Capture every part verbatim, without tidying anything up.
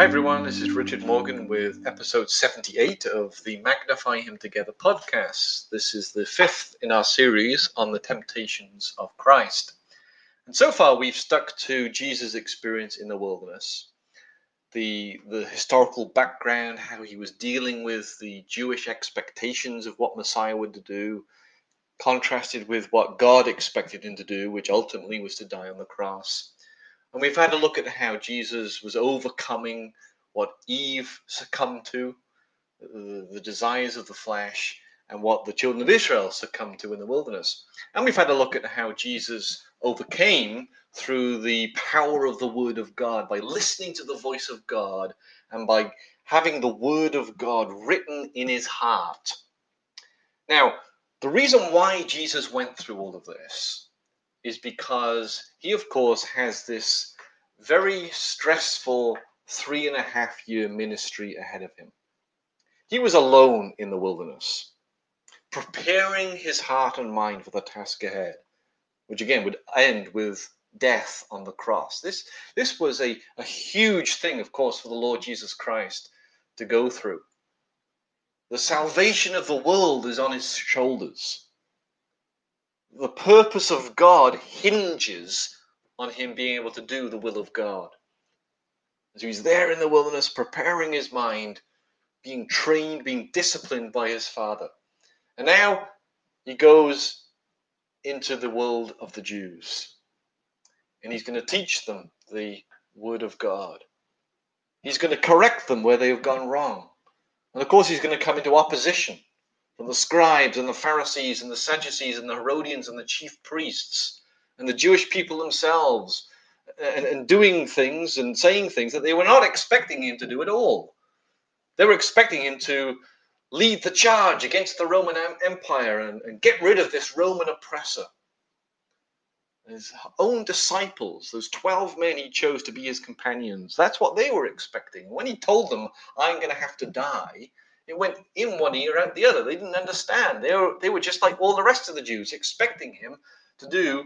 Hi everyone, this is Richard Morgan with episode seventy-eight of the Magnify Him Together podcast. This is the fifth in our series on the temptations of Christ. And so far we've stuck to Jesus' experience in the wilderness, the, the historical background, how he was dealing with the Jewish expectations of what Messiah would do, contrasted with what God expected him to do, which ultimately was to die on the cross. And we've had a look at how Jesus was overcoming what Eve succumbed to, the, the desires of the flesh, and what the children of Israel succumbed to in the wilderness. And we've had a look at how Jesus overcame through the power of the Word of God, by listening to the voice of God and by having the Word of God written in his heart. Now, the reason why Jesus went through all of this is because he, of course, has this very stressful three and a half year ministry ahead of him. He was alone in the wilderness, preparing his heart and mind for the task ahead, which again would end with death on the cross. This, this was a, a huge thing, of course, for the Lord Jesus Christ to go through. The salvation of the world is on his shoulders. The purpose of God hinges on him being able to do the will of God. So he's there in the wilderness, preparing his mind, being trained, being disciplined by his Father. And now he goes into the world of the Jews. And he's going to teach them the Word of God. He's going to correct them where they have gone wrong. And of course he's going to come into opposition from the scribes and the Pharisees and the Sadducees and the Herodians and the chief priests and the Jewish people themselves, and, and doing things and saying things that they were not expecting him to do at all. They were expecting him to lead the charge against the Roman Empire and, and get rid of this Roman oppressor. His own disciples, those twelve men he chose to be his companions, that's what they were expecting. When he told them, I'm going to have to die, it went in one ear, out the other. They didn't understand. They were, they were just like all the rest of the Jews, expecting him to do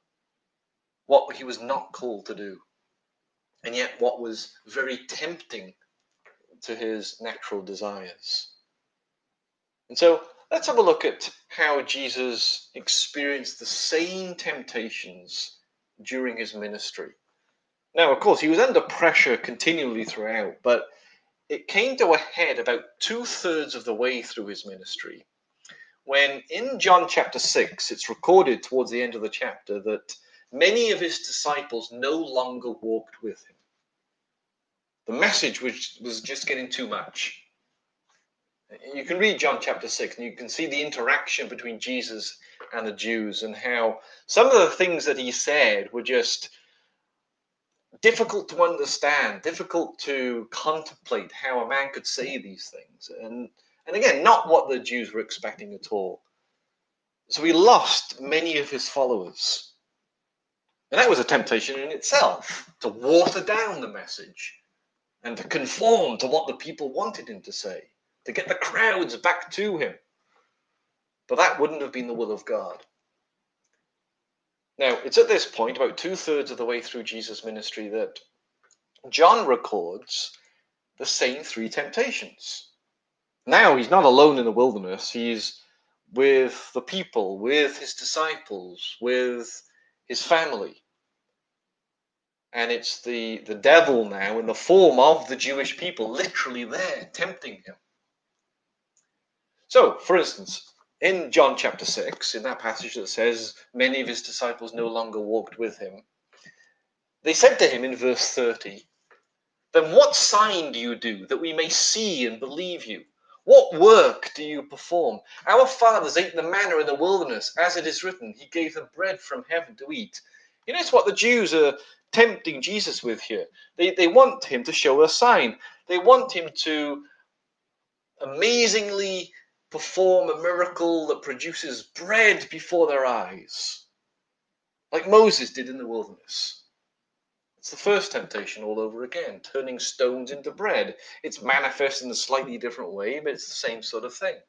what he was not called to do. And yet what was very tempting to his natural desires. And so let's have a look at how Jesus experienced the same temptations during his ministry. Now, of course, he was under pressure continually throughout, but it came to a head about two-thirds of the way through his ministry, when in John chapter six, it's recorded towards the end of the chapter that many of his disciples no longer walked with him. The message was, was just getting too much. You can read John chapter six and you can see the interaction between Jesus and the Jews and how some of the things that he said were just difficult to understand, difficult to contemplate how a man could say these things. And, and again, not what the Jews were expecting at all. So he lost many of his followers. And that was a temptation in itself, to water down the message and to conform to what the people wanted him to say, to get the crowds back to him. But that wouldn't have been the will of God. Now, it's at this point, about two-thirds of the way through Jesus' ministry, that John records the same three temptations. Now, he's not alone in the wilderness. He's with the people, with his disciples, with his family. And it's the, the devil now in the form of the Jewish people, literally there, tempting him. So, for instance, in John chapter six, in that passage that says, many of his disciples no longer walked with him, they said to him in verse thirty, then what sign do you do that we may see and believe you? What work do you perform? Our fathers ate the manna in the wilderness, as it is written, he gave them bread from heaven to eat. You know, it's what the Jews are tempting Jesus with here. They, they want him to show a sign. They want him to amazingly perform a miracle that produces bread before their eyes, like Moses did in the wilderness. It's the first temptation all over again, turning stones into bread. It's manifest in a slightly different way, but it's the same sort of thing.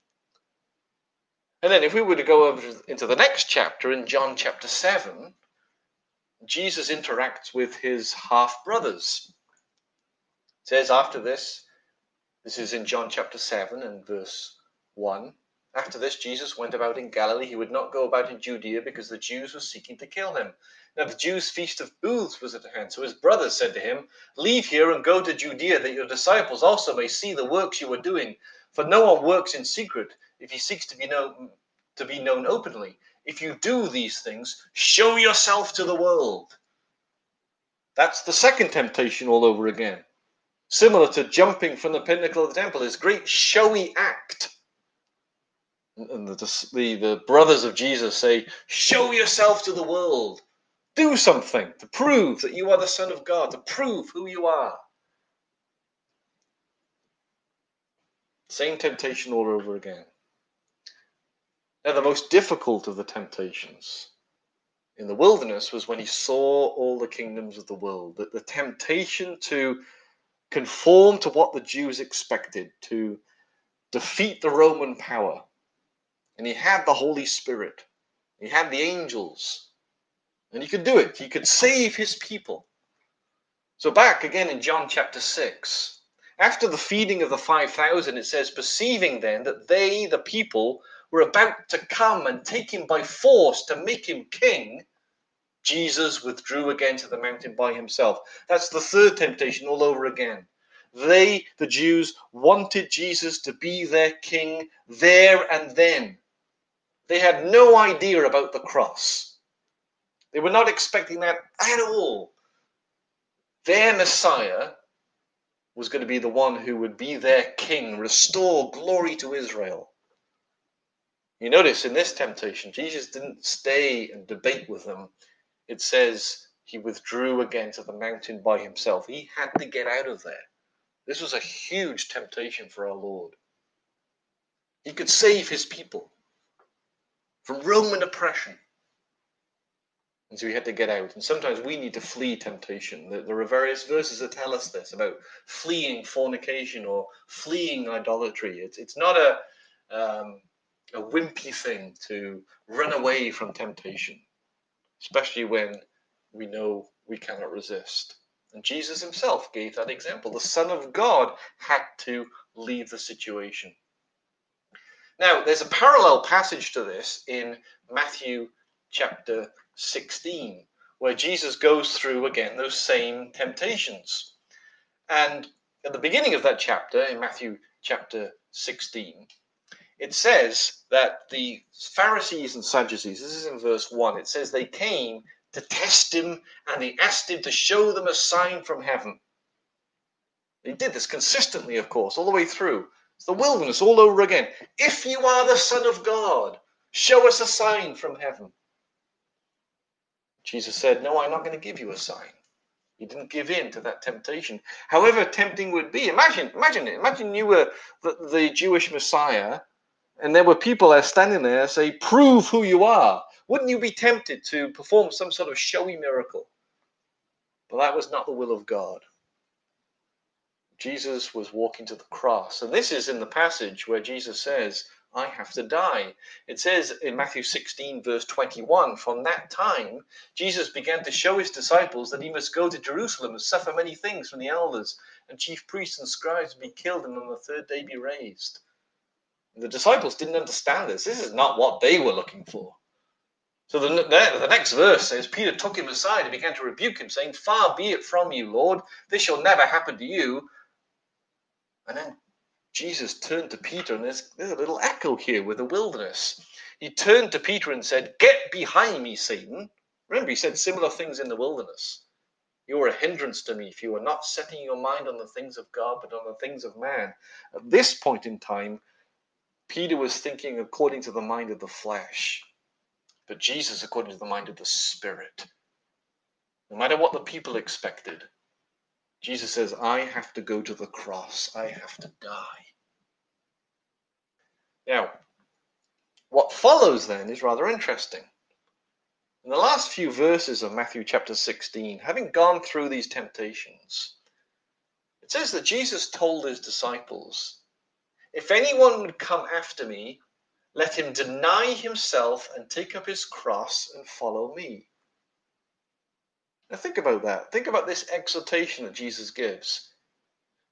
And then if we were to go over into the next chapter, in John chapter seven, Jesus interacts with his half-brothers. says after this, this is in John chapter seven and verse one. After this, Jesus went about in Galilee. He would not go about in Judea because the Jews were seeking to kill him. Now the Jews' feast of booths was at hand. So his brothers said to him, "Leave here and go to Judea, that your disciples also may see the works you are doing. For no one works in secret if he seeks to be known, to be known openly. If you do these things, show yourself to the world." That's the second temptation all over again. Similar to jumping from the pinnacle of the temple, this great showy act. And the, the, the brothers of Jesus say, "Show yourself to the world. Do something to prove that you are the Son of God, to prove who you are." Same temptation all over again. Now, the most difficult of the temptations in the wilderness was when he saw all the kingdoms of the world. That the temptation to conform to what the Jews expected, to defeat the Roman power. And he had the Holy Spirit. He had the angels. And he could do it. He could save his people. So back again in John chapter six. After the feeding of the five thousand, it says, "Perceiving then that they, the people, were about to come and take him by force to make him king, Jesus withdrew again to the mountain by himself." That's the third temptation all over again. They, the Jews, wanted Jesus to be their king there and then. They had no idea about the cross. They were not expecting that at all. Their Messiah was going to be the one who would be their king, restore glory to Israel. You notice in this temptation, Jesus didn't stay and debate with them. It says he withdrew again to the mountain by himself. He had to get out of there. This was a huge temptation for our Lord. He could save his people from Roman oppression. And so he had to get out. And sometimes we need to flee temptation. There are various verses that tell us this, about fleeing fornication or fleeing idolatry. It's, it's not a, um, a wimpy thing to run away from temptation, especially when we know we cannot resist. And Jesus himself gave that example. The Son of God had to leave the situation. Now, there's a parallel passage to this in Matthew chapter sixteen, where Jesus goes through again those same temptations. And at the beginning of that chapter, in Matthew chapter sixteen, it says that the Pharisees and Sadducees, this is in verse one, it says they came to test him and they asked him to show them a sign from heaven. They did this consistently, of course, all the way through. It's the wilderness all over again. "If you are the Son of God, show us a sign from heaven." Jesus said, "No, I'm not going to give you a sign." He didn't give in to that temptation. However tempting would be, imagine, imagine it. Imagine you were the, the Jewish Messiah, and there were people there standing there say, "Prove who you are." Wouldn't you be tempted to perform some sort of showy miracle? But that was not the will of God. Jesus was walking to the cross. And this is in the passage where Jesus says, "I have to die." It says in Matthew sixteen, verse twenty-one, "From that time, Jesus began to show his disciples that he must go to Jerusalem and suffer many things from the elders and chief priests and scribes, and be killed, and on the third day be raised." The disciples didn't understand this. This is not what they were looking for. So the, the next verse says, Peter took him aside and began to rebuke him, saying, "Far be it from you, Lord. This shall never happen to you." And then Jesus turned to Peter, and there's, there's a little echo here with the wilderness. He turned to Peter and said, "Get behind me, Satan." Remember, he said similar things in the wilderness. "You are a hindrance to me if you are not setting your mind on the things of God, but on the things of man." At this point in time, Peter was thinking according to the mind of the flesh, but Jesus according to the mind of the Spirit. No matter what the people expected, Jesus says, "I have to go to the cross. I have to die." Now, what follows then is rather interesting. In the last few verses of Matthew chapter sixteen, having gone through these temptations, it says that Jesus told his disciples, "If anyone would come after me, let him deny himself and take up his cross and follow me." Now think about that. Think about this exhortation that Jesus gives.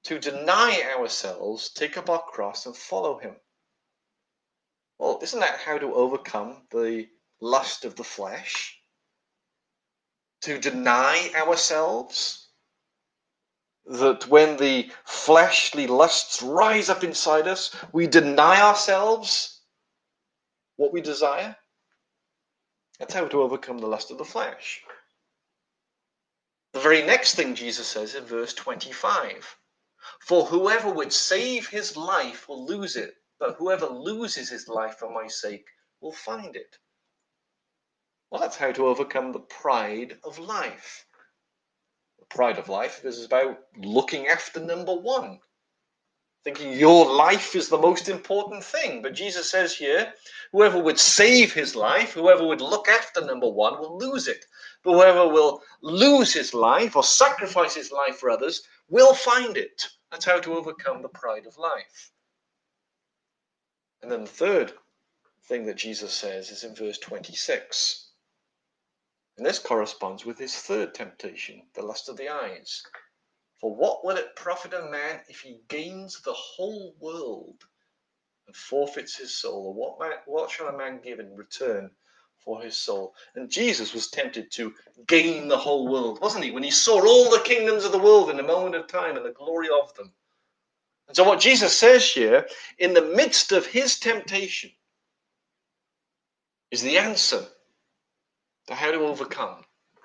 to deny ourselves, take up our cross, and follow him. Well, isn't that how to overcome the lust of the flesh? To deny ourselves? That when the fleshly lusts rise up inside us, we deny ourselves what we desire? That's how to overcome the lust of the flesh. The very next thing Jesus says in verse twenty-five, for whoever would save his life will lose it, but whoever loses his life for my sake will find it. Well, that's how to overcome the pride of life. The pride of life is about looking after number one, thinking your life is the most important thing. But Jesus says here, whoever would save his life, whoever would look after number one, will lose it. But whoever will lose his life or sacrifice his life for others will find it. That's how to overcome the pride of life. And then the third thing that Jesus says is in verse twenty-six. And this corresponds with his third temptation, the lust of the eyes. For what will it profit a man if he gains the whole world and forfeits his soul? Or what, man, what shall a man give in return for his soul? And Jesus was tempted to gain the whole world, wasn't he? When he saw all the kingdoms of the world in a moment of time and the glory of them. And so what Jesus says here, in the midst of his temptation, is the answer to how to overcome.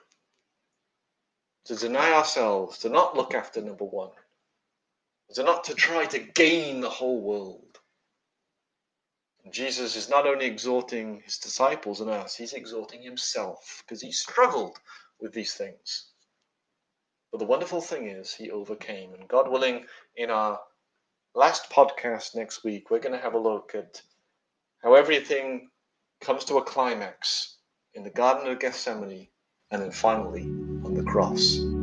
To deny ourselves, to not look after number one, to not to try to gain the whole world. And Jesus is not only exhorting his disciples and us, he's exhorting himself, because he struggled with these things. But the wonderful thing is he overcame. And God willing, in our last podcast next week, we're going to have a look at how everything comes to a climax in the Garden of Gethsemane and then finally on the cross.